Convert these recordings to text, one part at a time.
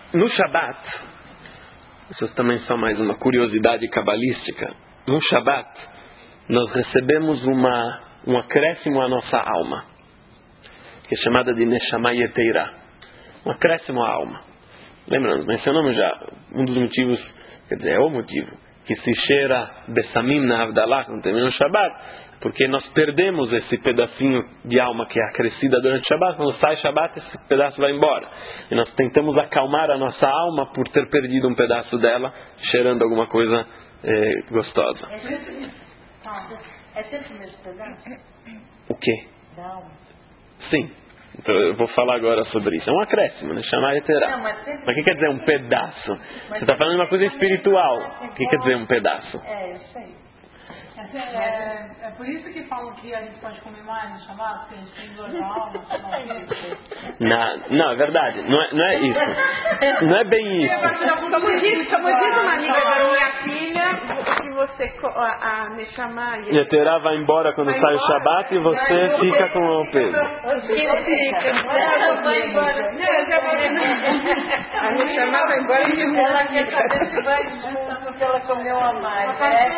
No Shabat, isso também só mais uma curiosidade cabalística. No Shabat, nós recebemos um acréscimo à nossa alma, que é chamada de Neshama Yeteira. Um acréscimo à alma. Lembramos, mencionamos já um dos motivos, quer dizer, é o motivo, que se cheira Bessamim na Havdalah, quando termina o Shabat, porque nós perdemos esse pedacinho de alma que é acrescida durante o Shabat. Quando sai Shabat, esse pedaço vai embora. E nós tentamos acalmar a nossa alma por ter perdido um pedaço dela, cheirando alguma coisa gostosa. É sempre o mesmo pedaço? O quê? Da alma. Sim. Então eu vou falar agora sobre isso. É um acréscimo, né? Chamar Yeterá. Mas o que quer dizer um pedaço? Você está falando de uma coisa espiritual. O que quer dizer um pedaço? Eu sei. É por isso que falam que a gente pode comer mais no Shabat, porque a gente tem dor na alma, não, é verdade. Não é isso. Não é bem isso. Como diz uma amiga da minha filha, que você a Neshama Yeterá vai embora quando sai o Shabat e você fica com o peso. A Neshama vai embora e ela quer saber se vai junto porque ela comeu a mais.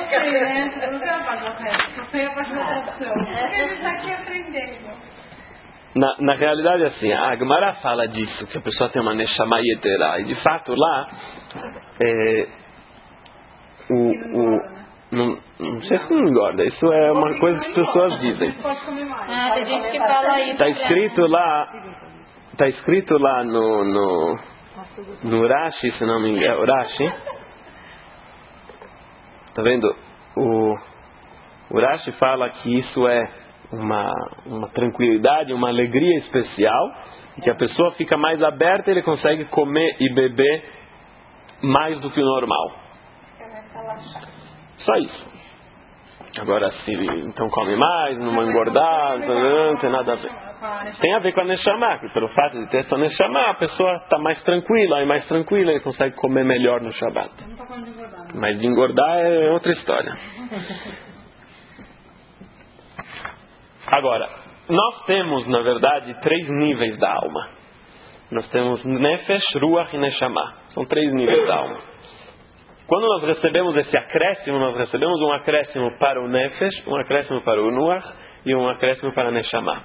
Na realidade, assim, a Gemara fala disso, que a pessoa tem uma Neshama Yeterá. E de fato lá, não sei se não engorda. Isso é uma coisa que as pessoas dizem. Tem gente que fala isso. Está escrito lá no Rashi, se não me engano. Rashi. Tá vendo? O Rashi fala que isso é uma tranquilidade, uma alegria especial, e que a pessoa fica mais aberta e ele consegue comer e beber mais do que o normal. Só isso. Agora, se então come mais, não vai engordar, não tem nada a ver. Tem a ver com a Neshama, que pelo fato de ter essa Neshama, a pessoa está mais tranquila, e consegue comer melhor no Shabat. Mas de engordar é outra história. Agora, nós temos, na verdade, 3 níveis da alma. Nós temos Nefesh, Ruach e Neshama. São 3 níveis da alma. Quando nós recebemos esse acréscimo, nós recebemos um acréscimo para o Nefesh, um acréscimo para o Ruach e um acréscimo para a Neshama.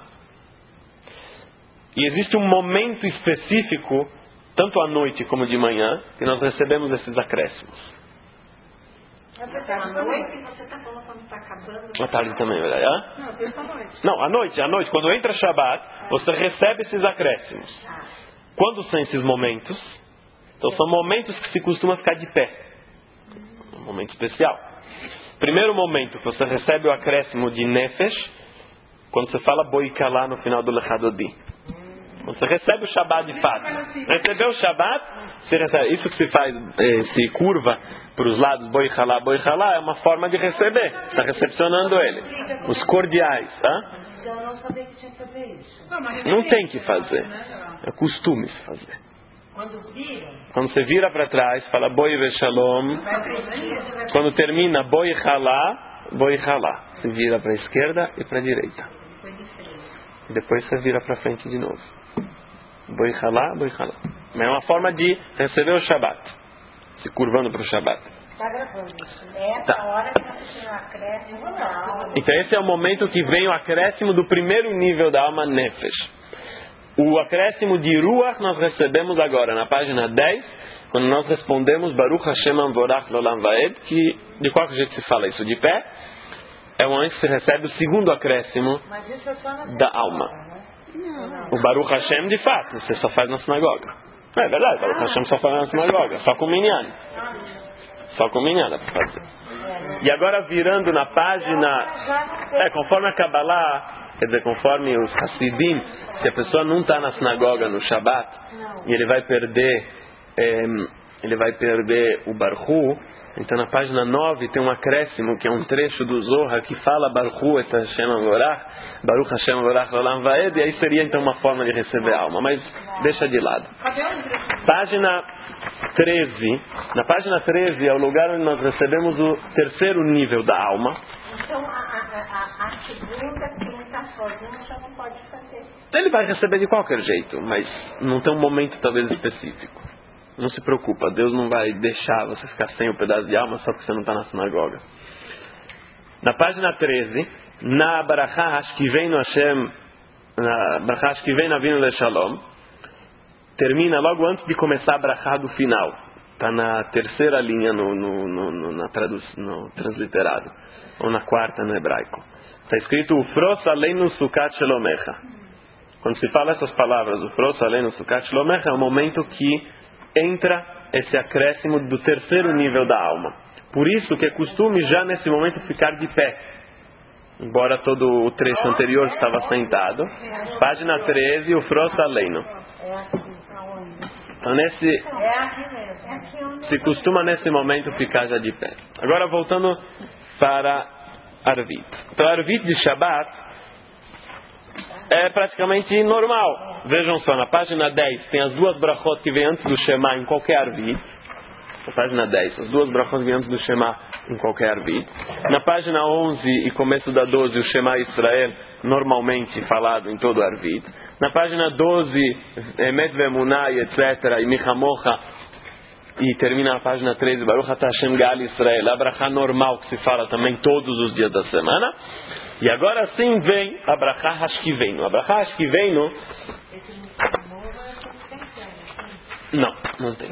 E existe um momento específico, tanto à noite como de manhã, que nós recebemos esses acréscimos. À noite você está falando quando está acabando? À tarde também, verdade? Não, à noite. Quando entra Shabat, você recebe esses acréscimos. Quando são esses momentos? Então são momentos que se costuma ficar de pé. Um momento especial. Primeiro momento que você recebe o acréscimo de Nefesh, quando você fala Boikalá no final do Lechadodi. Quando você recebe o Shabat de fato. Recebeu o Shabat, você recebe. Isso que se faz, se curva para os lados, Boichalá, é uma forma de receber. Está recepcionando ele. Os cordiais. Eu não sabia que tinha que fazer isso. Não tem que fazer. É costume se fazer. Quando você vira para trás, fala Boi Veshalom. Quando termina Boichalá, você vira para a esquerda e para a direita. Depois você vira para frente de novo. Boichalá. É uma forma de receber o Shabat, se curvando para o Shabat. Está gravando isso. Essa hora que você tem um acréscimo da alma. Então esse é o momento que vem o acréscimo do primeiro nível da alma Nefesh. O acréscimo de Ruach nós recebemos agora na página 10, quando nós respondemos Baruch Hashem Amvorach Lolam Vaed, que de qual jeito se fala isso? De pé? É o momento que se recebe o segundo acréscimo da alma. O Baruch Hashem de fato, você só faz na sinagoga. É verdade, Baruch Hashem só faz na sinagoga, só com minyan. Só com minyan dá para fazer. E agora virando na página, conforme a Kabbalah, quer dizer, conforme os Hassidim, se a pessoa não está na sinagoga no Shabat, e ele vai perder o Baruchu, então na página 9 tem um acréscimo, que é um trecho do Zohar, que fala Baruchu et Hashem Amvorach, Baruch Hashem Amvorach Lolam Vaed, e aí seria então uma forma de receber a alma, mas deixa de lado. Página 13, na página 13 é o lugar onde nós recebemos o terceiro nível da alma. Então a segunda, quem está sozinho já não pode fazer. Ele vai receber de qualquer jeito, mas não tem um momento talvez específico. Não se preocupa, Deus não vai deixar você ficar sem o pedaço de alma só porque você não está na sinagoga. Na página 13, na Barachá Hashkivenu Hashem, na Barachá Hashkivenu Avinu Leshalom, termina logo antes de começar a Barachá do final. Está na terceira linha no transliterado, ou na quarta no hebraico. Está escrito Ufros Aleinu Sukat Shelomecha. Quando se fala essas palavras, Ufros Aleinu Sukat Shelomecha, é o momento que entra esse acréscimo do terceiro nível da alma. Por isso que é costume já nesse momento ficar de pé. Embora todo o trecho anterior estava sentado. Página 13, Ufros Aleinu. Então se costuma nesse momento ficar já de pé. Agora voltando para Arvit. Então Arvit de Shabbat é praticamente normal. Vejam só, na página 10 tem as duas brachot que vêm antes do Shema em qualquer Arvit. Na página 10, as duas brachot que vêm antes do Shema em qualquer Arvit. Na página 11 e começo da 12 o Shema Israel normalmente falado em todo Arvit. Na página 12, Emet Vemunah, etc., e Michamocha, e termina a página 13, Baruch Atah Hashem Gal Israel, a brachá normal que se fala também todos os dias da semana. E agora sim vem a brachá Hashkivenu. A brachá Hashkivenu... Não tem.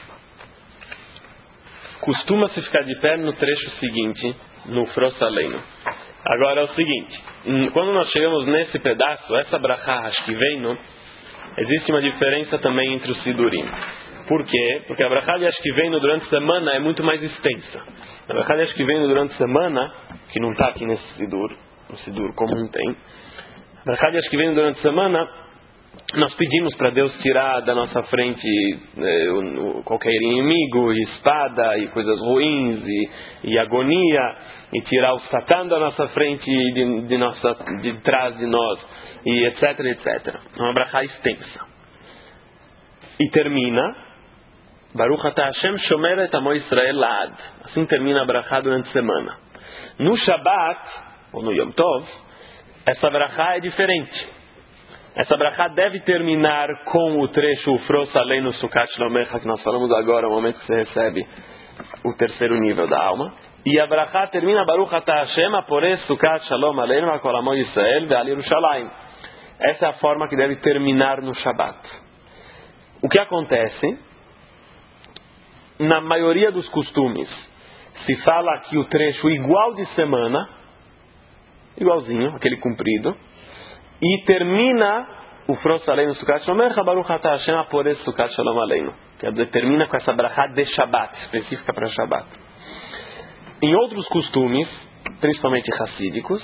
Costuma-se ficar de pé no trecho seguinte, no Ufros Aleinu. Agora é o seguinte, quando nós chegamos nesse pedaço, essa brachá Hashkivenu, existe uma diferença também entre os Sidurim. Por quê? Porque a brachá de Hashkivenu durante a semana é muito mais extensa. A brachá de Hashkivenu durante a semana, que não está aqui nesse Sidur, no Sidur comum tem, a brachá de Hashkivenu durante a semana, nós pedimos para Deus tirar da nossa frente qualquer inimigo, e espada, e coisas ruins, e agonia, e tirar o Satã da nossa frente, de trás de nós, e etc, etc. É uma brachá extensa. E termina, Baruch Atah Hashem Shomer et Amo Israel Laad. Assim termina a brachá durante a semana. No Shabbat, ou no Yom Tov, essa brachá é diferente. Essa brachá deve terminar com o trecho Ufros Aleinu Sukat Shlomecha, que nós falamos agora, o momento que você recebe o terceiro nível da alma. E a brachá termina Baruch Atah Hashem Apores Sukat Shalom Aleinu Hakol Amo Yisrael Ve'al Yerushalayim. Essa é a forma que deve terminar no Shabbat. O que acontece? Na maioria dos costumes, se fala aqui o trecho igual de semana, igualzinho, aquele comprido, e termina o Ufros Aleinu Sukat Shlomecha Baruch Atah Hashem Apores Sukat Shalom Aleinu. Quer dizer, termina com essa brachá de Shabbat, específica para Shabbat. Em outros costumes, principalmente racídicos,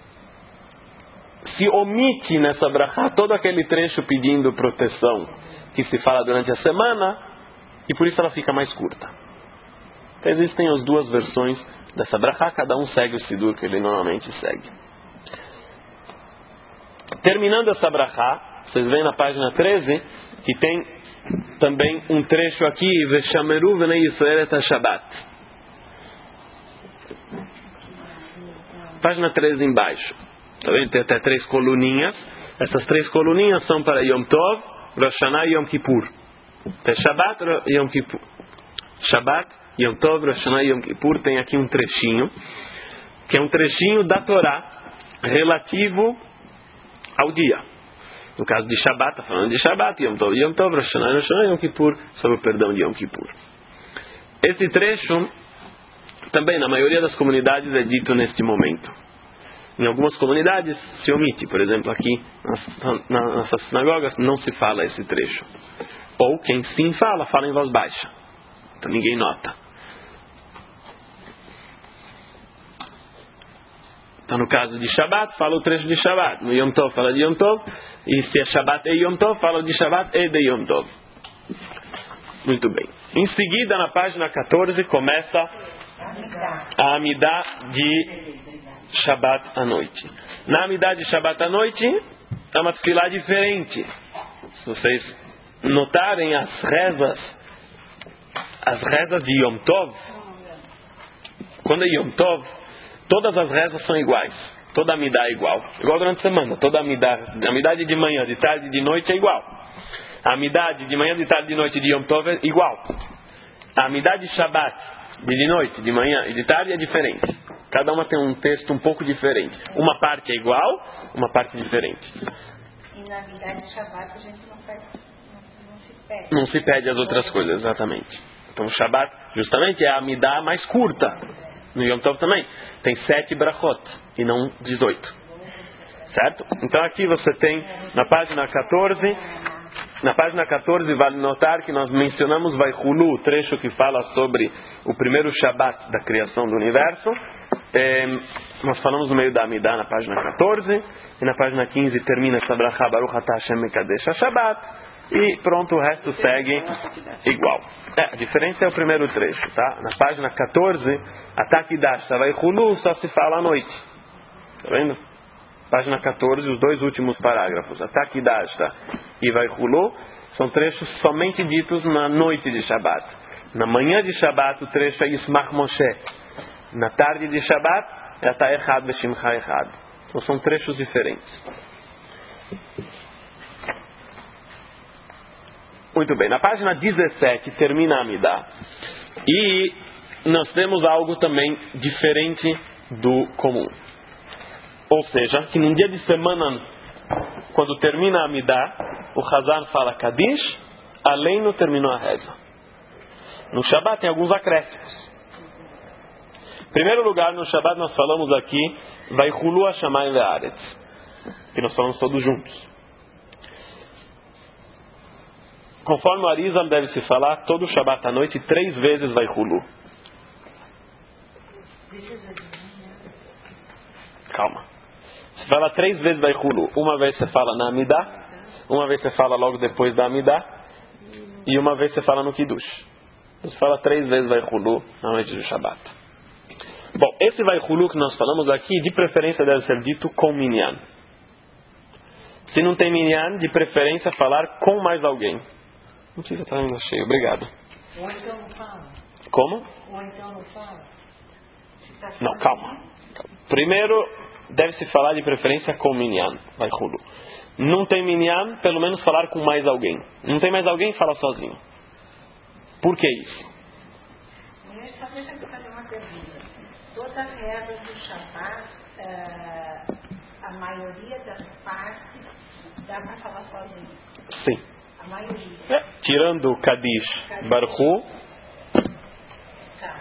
se omite nessa brachá todo aquele trecho pedindo proteção que se fala durante a semana, e por isso ela fica mais curta. Então existem as duas versões dessa brachá, cada um segue o sidur que ele normalmente segue. Terminando essa brachá, vocês veem na página 13 que tem também um trecho aqui, Veshameru Venei Yisrael et HaShabbat. Página 13 embaixo. Tá vendo? Tem até 3 coluninhas. Essas 3 coluninhas são para Yom Tov, Rosh Hashanah e Yom Kippur. Tem Shabbat, Yom Kippur. Shabbat, Yom Tov, Rosh Hashanah e Yom Kippur. Tem aqui um trechinho, que é um trechinho da Torá relativo ao dia. No caso de Shabbat, está falando de Shabbat, Yom Tov, Rosh Hashanah e Yom Kippur, sobre o perdão de Yom Kippur. Esse trecho, também na maioria das comunidades é dito neste momento. Em algumas comunidades se omite, por exemplo aqui nas nossas sinagogas não se fala esse trecho. Ou quem sim fala em voz baixa. Então ninguém nota. Então no caso de Shabbat, fala o trecho de Shabbat. No Yom Tov fala de Yom Tov. E se é Shabbat e Yom Tov, fala de Shabbat e de Yom Tov. Muito bem. Em seguida, na página 14, começa a Amidah de Shabbat à noite. Na Amidah de Shabbat à noite, é uma tefilá diferente. Se vocês notarem as rezas de Yom Tov, quando é Yom Tov, todas as rezas são iguais. Toda a Amidah é igual. Igual durante a semana. Toda a Amidah de manhã, de tarde e de noite é igual. A Amidá de manhã, de tarde, de noite, de Yom Tov é igual. A Amidá de Shabbat, de noite, de manhã e de tarde é diferente. Cada uma tem um texto um pouco diferente. Uma parte é igual, uma parte diferente. E na Amidá de Shabbat a gente não se pede. Não se pede as outras coisas, exatamente. Então o Shabbat justamente é a Amidá mais curta. No Yom Tov também. Tem 7 brachot e não 18. Certo? Então aqui você tem na página 14. Na página 14 vale notar que nós mencionamos Vaihulu, o trecho que fala sobre o primeiro Shabbat da criação do universo. Nós falamos no meio da Amidá na página 14. E na página 15 termina essa brachá Baruch atah Hashem mekadesh ha-Shabbat. E pronto, o resto segue igual. A diferença é o primeiro trecho, tá? Na página 14, Atakidash, Vaihulu, só se fala à noite. Tá vendo? Página 14, os 2 últimos parágrafos. Atakidash e Vaihulu são trechos somente ditos na noite de Shabbat. Na manhã de Shabbat, o trecho é Yismach Moshe. Na tarde de Shabbat, é Ata Echad Veshimcha Echad. Então são trechos diferentes. Muito bem, na página 17 termina a Amidá. E nós temos algo também diferente do comum. Ou seja, que num dia de semana, quando termina a Amidá, o Hazan fala Kadish, além não terminou a reza. No Shabbat tem alguns acréscimos. Em primeiro lugar, no Shabbat nós falamos aqui Vaihulu Hashamayim ve'aretz, que nós falamos todos juntos. Conforme o Arizal deve-se falar, todo Shabbat à noite 3 vezes Vaihulu. Calma. Você fala 3 vezes Vaihulu. Uma vez você fala na Amidá, uma vez você fala logo depois da Amidá, e uma vez você fala no Kiddush. Você fala 3 vezes Vaihulu na noite do Shabbat. Bom, esse Vaihulu que nós falamos aqui, de preferência deve ser dito com Minyan. Se não tem Minyan, de preferência falar com mais alguém. Não precisa estar ainda cheio, obrigado. Ou então não fala. Como? Ou então não fala. Não, calma. Primeiro, deve-se falar de preferência com Minyan, Vaihulu. Não tem Minyan, pelo menos falar com mais alguém. Não tem mais alguém, fala sozinho. Por que isso? Só deixa eu fazer uma pergunta. Todas as regras do Shabbat, a maioria das partes dá para falar sozinho. Sim. A maioria. Tirando o Kadish, Baruchu. Tá.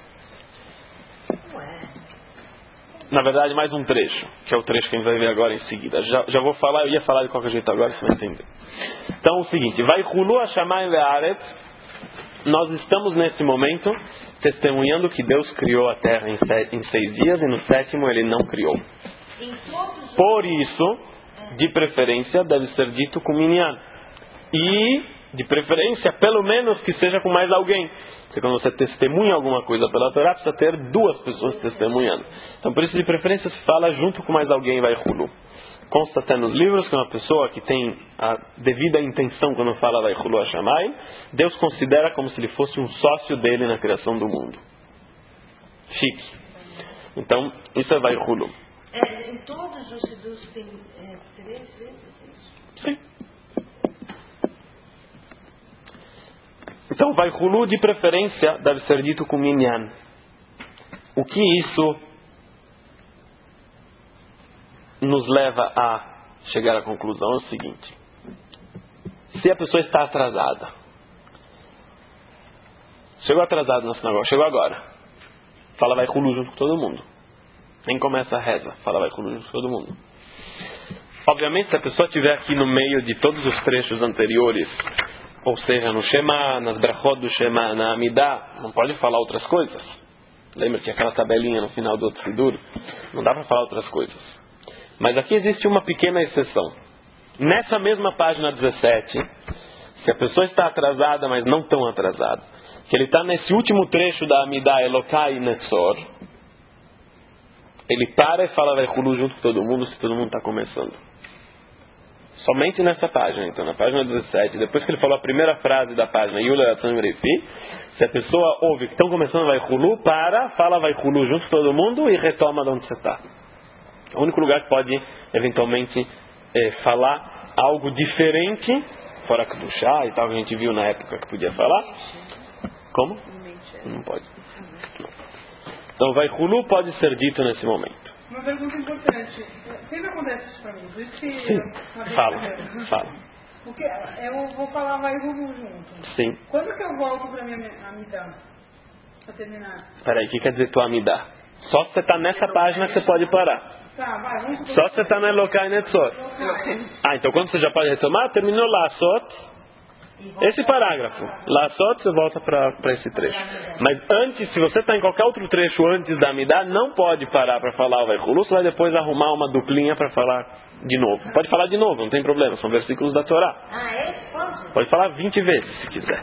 Não é. Na verdade, mais um trecho, que é o trecho que a gente vai ver agora em seguida. Já vou falar, eu ia falar de qualquer jeito agora, você vai entender. Então, o seguinte, Vaihulu Hashamayim ve'aretz, nós estamos nesse momento testemunhando que Deus criou a terra em 6 dias e no 7º Ele não criou. Por isso, de preferência, deve ser dito com Minyan. E, de preferência, pelo menos que seja com mais alguém. Porque quando você testemunha alguma coisa pela Torá, precisa ter 2 pessoas testemunhando. Então, por isso, de preferência, se fala junto com mais alguém, Vaihulu. Consta até nos livros que uma pessoa que tem a devida intenção quando fala Vaihulu Hashamayim, Deus considera como se ele fosse um sócio dele na criação do mundo. Chique. Então, isso é Vaihulu. Em todos os Sidus tem 3 vezes? Sim. Então, Vaihulu, de preferência, deve ser dito com Minyan. O que isso nos leva a chegar à conclusão é o seguinte. Se a pessoa está atrasada, chegou atrasado na sinagoga, chegou agora, fala Vaihulu junto com todo mundo. Nem começa a reza, fala Vaihulu junto com todo mundo. Obviamente, se a pessoa estiver aqui no meio de todos os trechos anteriores, ou seja, no Shema, nas brachot do Shema, na Amidá, não pode falar outras coisas. Lembra que aquela tabelinha no final do outro Sidur? Não dá para falar outras coisas. Mas aqui existe uma pequena exceção. Nessa mesma página 17, se a pessoa está atrasada, mas não tão atrasada, que ele está nesse último trecho da Amidá, Elokai e Netzor, ele para e fala Vaihulu junto com todo mundo, se todo mundo está começando. Somente nessa página, então, na página 17, depois que ele falou a primeira frase da página, Yula Yatzon Refi, se a pessoa ouve que estão começando Vaihulu, fala Vaihulu junto com todo mundo e retoma de onde você está. É o único lugar que pode, eventualmente, falar algo diferente fora Kedushá e tal, que a gente viu na época que podia falar. Como? Não pode. Então, Vaichulu pode ser dito nesse momento. Uma pergunta importante. Sempre acontece isso pra mim. Por isso que Sim. Fala. Porque eu vou falar Vaichulu junto. Sim. Quando que eu volto pra minha Amidá? Pra terminar. Peraí, o que quer dizer tua Amidá? Só se você está nessa página que você pode parar. Tá, vai, vamos Só se você está no Elokai Netzor. Então quando você já pode retomar, terminou Lassot, esse parágrafo. Lassot, você volta para esse trecho. Mas antes, se você está em qualquer outro trecho antes da Amidá, não pode parar para falar o Vaichulu, você vai depois arrumar uma duplinha para falar de novo. Pode falar de novo, não tem problema, são versículos da Torá. Pode falar 20 vezes, se quiser.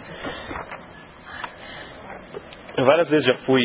Eu várias vezes já fui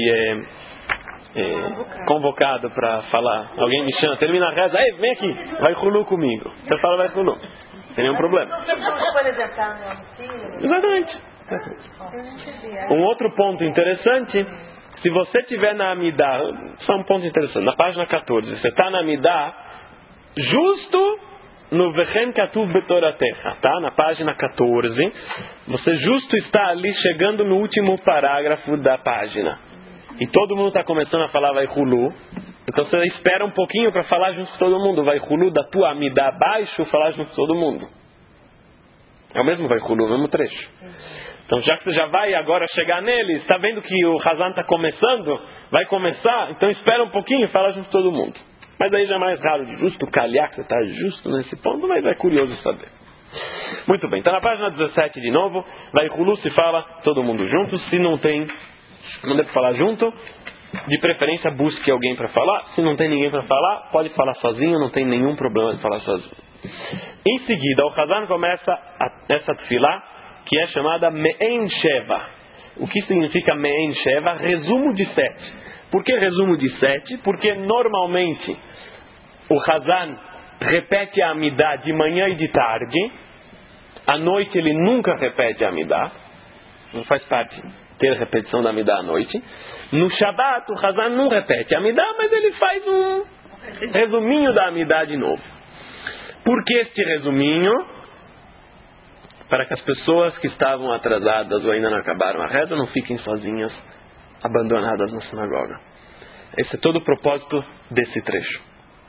convocado para falar. Alguém me chama, termina a reza, ei, vem aqui, Vaichulu comigo. Você fala Vaichulu, não tem nenhum problema. Exatamente. Um outro ponto interessante, se você estiver na Amidá, só um ponto interessante, na página 14, você está na Amidá, justo no Vechem Katuv Betoratecha, tá? Na página 14, você justo está ali chegando no último parágrafo da página. E todo mundo está começando a falar Vaichulu. Então você espera um pouquinho para falar junto com todo mundo. Vaichulu da tua Amidá abaixo, falar junto com todo mundo. É o mesmo Vaichulu, o mesmo trecho. Então já que você já vai agora chegar nele, está vendo que o Hazan está começando, vai começar, então espera um pouquinho e fala junto com todo mundo. Mas aí já é mais raro de justo calhar que você está justo nesse ponto, mas é curioso saber. Muito bem, então na página 17 de novo, Vaichulu se fala todo mundo junto, se não tem... Não deve falar junto. De preferência, busque alguém para falar. Se não tem ninguém para falar, pode falar sozinho. Não tem nenhum problema de falar sozinho. Em seguida, o Hazan começa essa tefilá, que é chamada Me'en Sheva. O que significa Me'en Sheva? Resumo de 7. Por que resumo de 7? Porque normalmente o Hazan repete a Amidá de manhã e de tarde. À noite ele nunca repete a Amidá. Não faz parte ter repetição da Amidá à noite. No Shabat, o Hazan não repete a Amidá, mas ele faz um resuminho da Amidá de novo. Por que este resuminho? Para que as pessoas que estavam atrasadas ou ainda não acabaram a reza não fiquem sozinhas, abandonadas na sinagoga. Esse é todo o propósito desse trecho.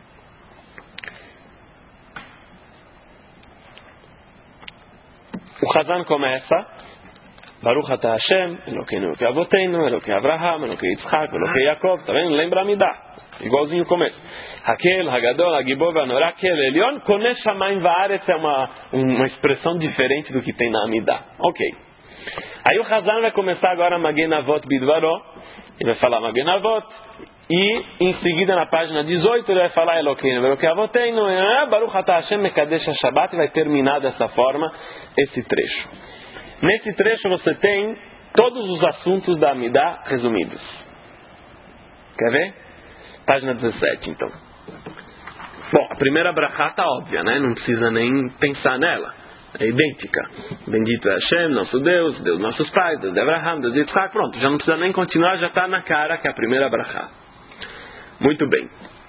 O Hazan começa Baruch atah Hashem, Elokeinu Elokei Avoteinu, Elokei Avraham, Elokei Yitzchak, Elokei Yaakov. Tá vendo? Lembra a Amidá. Igualzinho o começo. Hakel, Hagadol, Hagibor, Vanorá, Hakel, Elion, Konesh Shamayim Vaaretz é uma expressão diferente do que tem na Amidá. Ok. Aí o Hazan vai começar agora Magen Avot Bidvaró. Ele vai falar Magen Avot. E em seguida na página 18 ele vai falar Elokeinu Elokei Avoteinu, Baruch atah Hashem Mekadesh HaShabbat. E vai terminar dessa forma esse trecho. Nesse trecho você tem todos os assuntos da Amidá resumidos. Quer ver? Página 17, então. Bom, a primeira brachá está óbvia, né? Não precisa nem pensar nela. É idêntica. Bendito é Hashem, nosso Deus, Deus nossos pais, Deus de Abraham, Deus de Yitzhak. Pronto, já não precisa nem continuar, já está na cara que é a primeira brachá. Muito bem.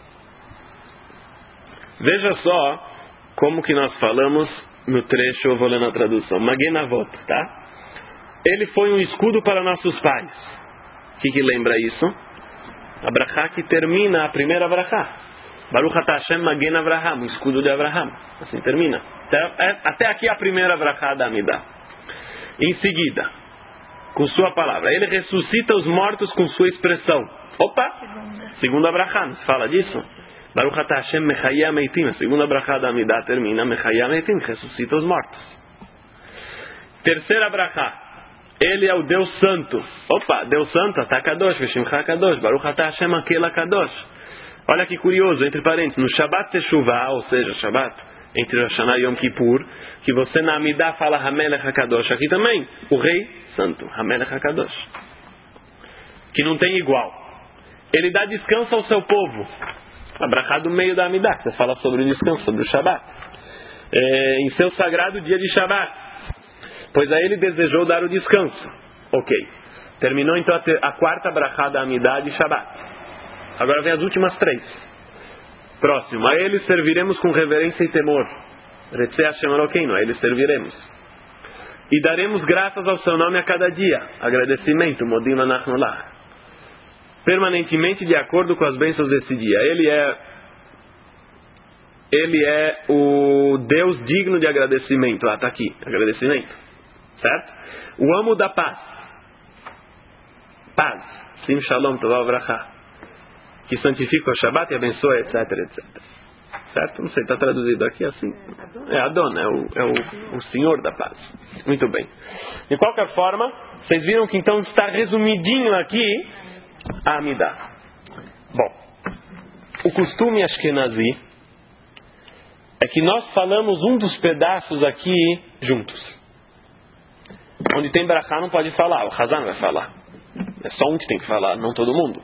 Veja só como que nós falamos no trecho, eu vou ler na tradução. Magen Avot, tá? Ele foi um escudo para nossos pais. O que lembra isso? A brachá que termina a primeira brachá. Baruch atah Hashem Magen Avraham, o escudo de Avraham. Assim termina. Até aqui a primeira brachá da Amidá. Em seguida, com sua palavra, ele ressuscita os mortos com sua expressão. Opa! Segunda brachá, nos fala disso? Baruch atah Hashem Mechayeh Meitim. A segunda brachá da Amidá termina Mechayeh Meitim, ressuscita os mortos. Terceira brachá. Ele é o Deus Santo. Opa, Deus Santo, atah Kadosh, Veshimcha Kadosh, Baruch atah Hashem Akel Kadosh. Olha que curioso, entre parênteses, no Shabbat Teshuvah, ou seja, Shabbat, entre Rosh Hashanah e Yom Kippur, que você na Amidá fala Hamelech HaKadosh, aqui também, o Rei Santo, Hamelech HaKadosh, que não tem igual. Ele dá descanso ao seu povo. A brachá do meio da Amidá, que você fala sobre o descanso, sobre o Shabbat. Em seu sagrado dia de Shabbat. Pois a ele desejou dar o descanso. Ok. Terminou então a quarta brachá da Amidá de Shabbat. Agora vem as últimas 3. Próximo. A ele serviremos com reverência e temor. Retzeh Hashem Elokeinu. A ele serviremos. E daremos graças ao seu nome a cada dia. Agradecimento, modim anachnu lach. Permanentemente de acordo com as bênçãos desse dia. Ele é o Deus digno de agradecimento. Está aqui, agradecimento. Certo? O amo da paz. Paz. Sim, shalom, tová, vrachá. Que santifica o Shabbat e abençoa, etc, etc. Certo? Não sei, está traduzido aqui assim. É Adon, é o Senhor da paz. Muito bem. De qualquer forma, vocês viram que então está resumidinho aqui a Amidah. Bom, o costume ashkenazi é que nós falamos um dos pedaços aqui juntos. Onde tem brachá não pode falar, o Hazan vai falar. É só um que tem que falar, não todo mundo.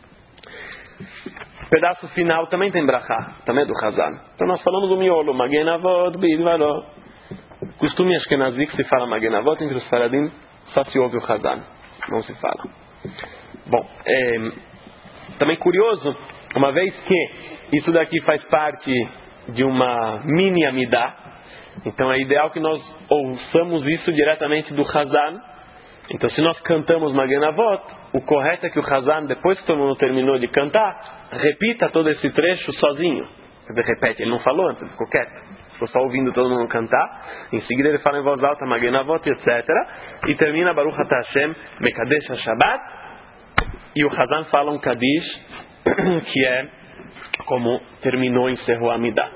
O pedaço final também tem brachá, também é do Hazan. Então nós falamos o miolo, Magen Avot, Bidvaró. Costume ashkenazi que se fala Magen Avot, entre os faradim só se ouve o Hazan, não se fala. Bom, também curioso, uma vez que isso daqui faz parte de uma mini Amidah, então é ideal que nós ouçamos isso diretamente do Hazan. Então se nós cantamos Magen Avot, o correto é que o Hazan, depois que todo mundo terminou de cantar, repita todo esse trecho sozinho. Ele repete, ele não falou antes, ele ficou quieto. Ficou só ouvindo todo mundo cantar. Em seguida ele fala em voz alta Magen Avot, etc. E termina Baruch Atah Hashem Mekadesh HaShabbat. E o Hazan fala um Kadish, que é como terminou e encerrou a Amidah.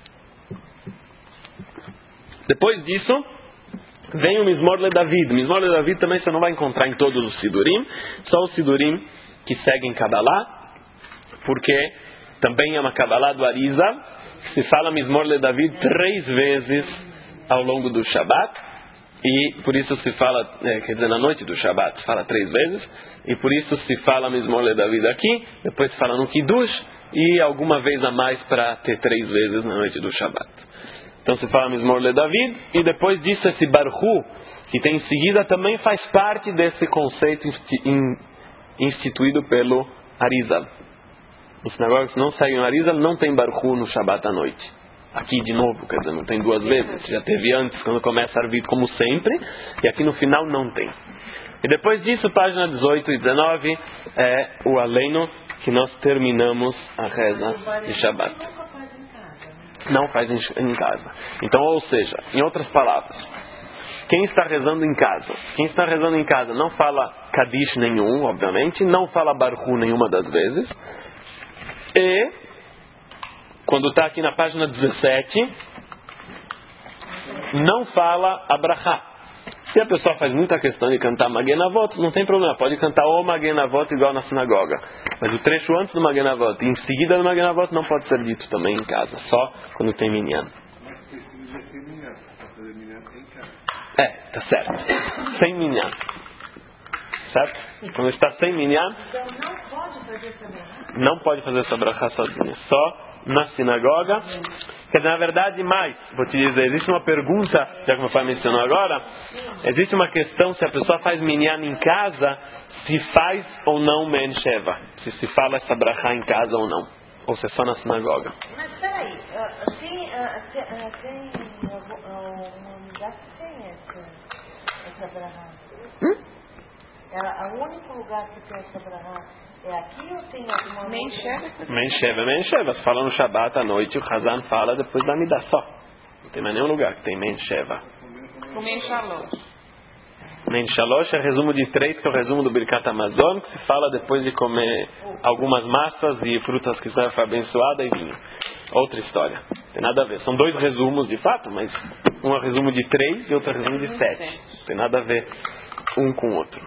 Depois disso, vem o Mizmor LeDavid. Mizmor LeDavid também você não vai encontrar em todos os Sidurim, só os Sidurim que seguem Kabbalah, porque também é uma Kabbalah do Arizal, que se fala Mizmor LeDavid 3 vezes ao longo do Shabbat, e por isso se fala, quer dizer, na noite do Shabbat se fala 3 vezes, e por isso se fala Mizmor LeDavid aqui, depois se fala no Kiddush, e alguma vez a mais para ter 3 vezes na noite do Shabbat. Então se fala Mizmor LeDavid, e depois disso esse Baruchu, que tem em seguida, também faz parte desse conceito instituído pelo Arizal. Os sinagogas que não seguem o Arizal não tem Baruchu no Shabbat à noite. Aqui de novo, quer dizer, não tem 2 vezes. Já teve antes, quando começa a Arvit, como sempre, e aqui no final não tem. E depois disso, página 18 e 19, é o Aleino, que nós terminamos a reza de Shabbat. Não faz em casa. Então, ou seja, em outras palavras, quem está rezando em casa não fala Kadish nenhum, obviamente, não fala Baruchu nenhuma das vezes, e quando está aqui na página 17, não fala a brachá. Se a pessoa faz muita questão de cantar Magen Avot, não tem problema, pode cantar o Magen Avot igual na sinagoga. Mas o trecho antes do Magen Avot e em seguida do Magen Avot não pode ser dito também em casa, só quando tem minyan. Tá certo. Sem minyan. Certo? Quando está sem minyan, não pode fazer essa brachá sozinho, só na sinagoga. Quer dizer, na verdade, mais, vou te dizer, existe uma pergunta, já que meu pai mencionou agora, existe uma questão se a pessoa faz minyan em casa, se faz ou não men sheva, se fala essa brachá em casa ou não, ou se é só na sinagoga. Mas peraí, tem uma unidade que tem essa brachá? O único lugar que tem essa brachá é aqui ou tem alguma... Men Sheva. Se fala no Shabbat à noite, o Hazan fala depois da Amidah só. Não tem mais nenhum lugar que tem Men Sheva. O Men Shalosh. Men Shalosh é resumo de 3, que é o resumo do Birkat Hamazon, que se fala depois de comer algumas massas e frutas que servem para abençoada e vinho. Outra história. Tem nada a ver. São 2 resumos de fato, mas um é resumo de 3 e outro é resumo de 7. Tem nada a ver um com o outro.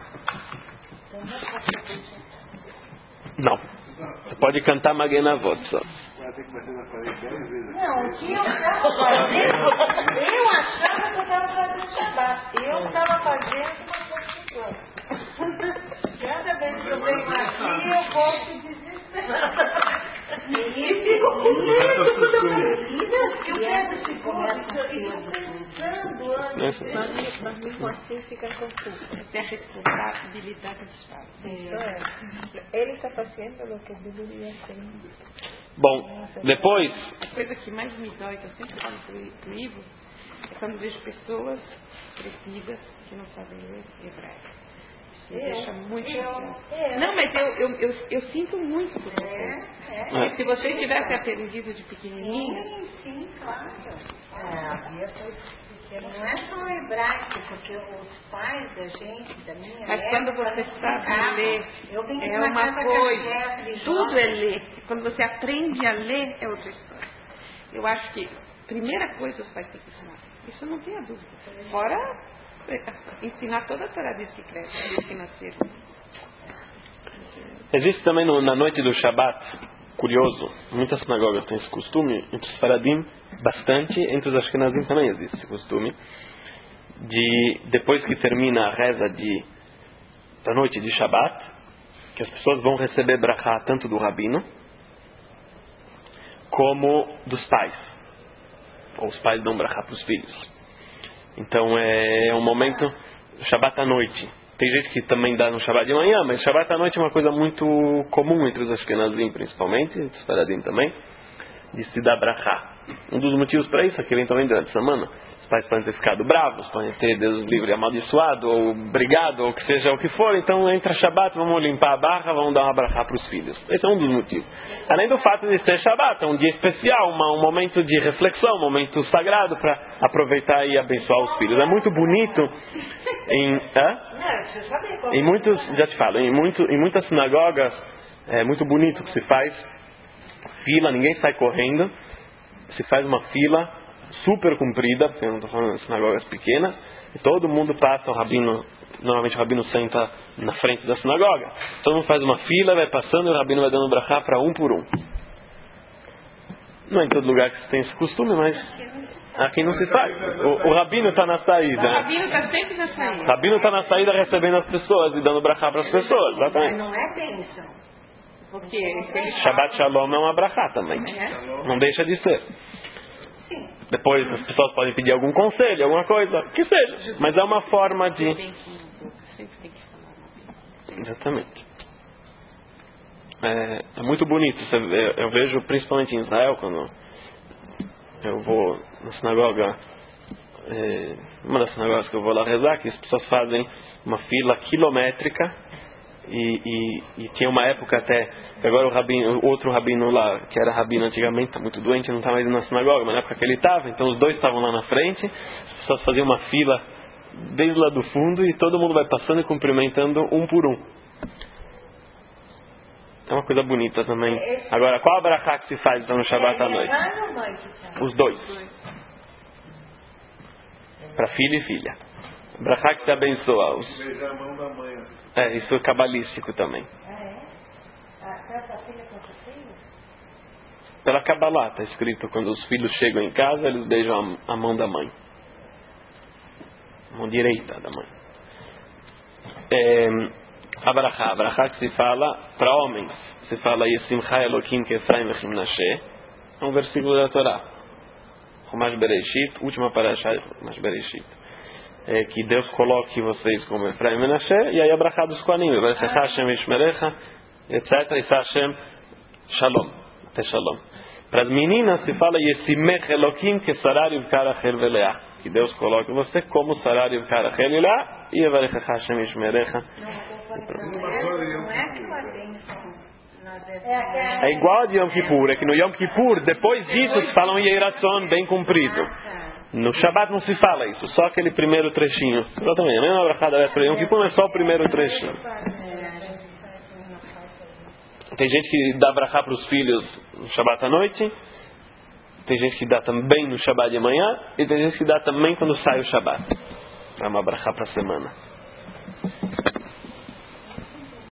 Não. Você pode cantar Magen Avot só. Não, o que eu estava fazendo, eu achava que eu estava fazendo Shabbat. Eu estava fazendo uma coisa. Cada vez que eu venho aqui, eu volto desesperada. E fico com medo quando eu quero esse gosto. Eu estou pensando antes. Mas mesmo assim fica confuso. Tem a responsabilidade do Estado. Ele está fazendo o que deveria ser. Bom, depois... A coisa que mais me dói, que eu sempre falo pro Ivo, é quando vejo pessoas crescidas que não sabem ler hebraico. Me deixa muito chateada. Não, mas eu sinto muito por você. Se você tivesse aprendido de pequenininha... Sim, claro. A Bia foi pequena. Não é só hebraico, porque os pais da gente, da minha Mas quando você sabe ler, é uma uma coisa. Tudo é ler. Quando você aprende a ler, é outra história. Eu acho que a primeira coisa os pais têm que ensinar. Isso não tenha dúvida. Fora ensinar toda a Torá desde que cresce, desde que nasceram. Existe também na noite do Shabat, curioso, muitas sinagogas têm esse costume, entre os Faradim, bastante, entre os Ashkenazim também existe esse costume, de, depois que termina a reza da noite de Shabat, que as pessoas vão receber brachá tanto do rabino, como dos pais. Ou os pais dão brachá para os filhos. Então é um momento, Shabat à noite. Tem gente que também dá no Shabat de manhã, mas Shabat à noite é uma coisa muito comum entre os Ashkenazim, principalmente, entre os Faradim também, de se dar brachá. Um dos motivos para isso é que eventualmente durante a semana os pais podem ter ficado bravos, podem ter Deus livre amaldiçoado, ou brigado, ou que seja o que for. Então entra Shabat, vamos limpar a barra, vamos dar uma brachá para os filhos. Esse é um dos motivos. Além do fato de ser Shabat, é um dia especial, um momento de reflexão, um momento sagrado para aproveitar e abençoar os filhos. É muito bonito em muitos, já te falo, em muitas sinagogas é muito bonito que se faz fila, ninguém sai correndo, se faz uma fila super comprida, porque eu não estou falando de sinagogas pequenas, e todo mundo passa, normalmente o rabino senta na frente da sinagoga, todo mundo faz uma fila, vai passando e o rabino vai dando brachá para um por um. Não é em todo lugar que se tem esse costume, mas aqui não se faz. O rabino está na saída. O rabino está sempre na saída. O rabino está na saída recebendo as pessoas e dando brachá para as pessoas, exatamente. Mas não é bênção. Porque Shabbat Shalom é uma brachá também. Não deixa de ser. Depois as pessoas podem pedir algum conselho, alguma coisa, que seja. Mas é uma forma de... Exatamente. É muito bonito. Eu vejo principalmente em Israel, quando eu vou na sinagoga, uma das sinagogas que eu vou lá rezar, que as pessoas fazem uma fila quilométrica. E tinha uma época até que agora o outro rabino lá, que era rabino antigamente, está muito doente, não está mais indo na sinagoga, mas na época que ele estava, então os dois estavam lá na frente, as pessoas faziam uma fila desde lá do fundo e todo mundo vai passando e cumprimentando um por um. É uma coisa bonita também. Agora, qual a brachá que se faz então no Shabbat à noite? Os dois. Para filho e filha. Brachá que se abençoa. Beijar a mão da mãe. Isso é cabalístico também. Pela Kabbalah está escrito, quando os filhos chegam em casa, eles beijam a mão da mãe. A mão direita da mãe. A brachá que se fala para homens, se fala Yesimcha Elokim Kefraim Vechim Nashe, é um versículo da Torá. Chumash Bereshit, última parashá de Chumash Bereshit. Que Deus coloque vocês como Efraim e Menashe, e aí a brachá dos Kohanim, Yevarechecha Hashem Yishmerecha, etc. E Hashem Shalom, até Shalom. Para as meninas se fala Yesimech Elokim que Sarar Yivkar Rachel Veleah, que Deus coloque você como Sarar Yivkar Rachel Veleah, e Yevarechecha Hashem Yishmerecha. É igual a de Yom Kippur, é que no Yom Kippur, depois disso, se falam Yeiratzon bem comprido. No Shabbat não se fala isso, só aquele primeiro trechinho. Exatamente, a mesma brachá da véspera de Yom Kippur, mas só o primeiro trechinho. Tem gente que dá brachá para os filhos no Shabbat à noite, tem gente que dá também no Shabbat de manhã, e tem gente que dá também quando sai o Shabbat. É uma brachá para a semana.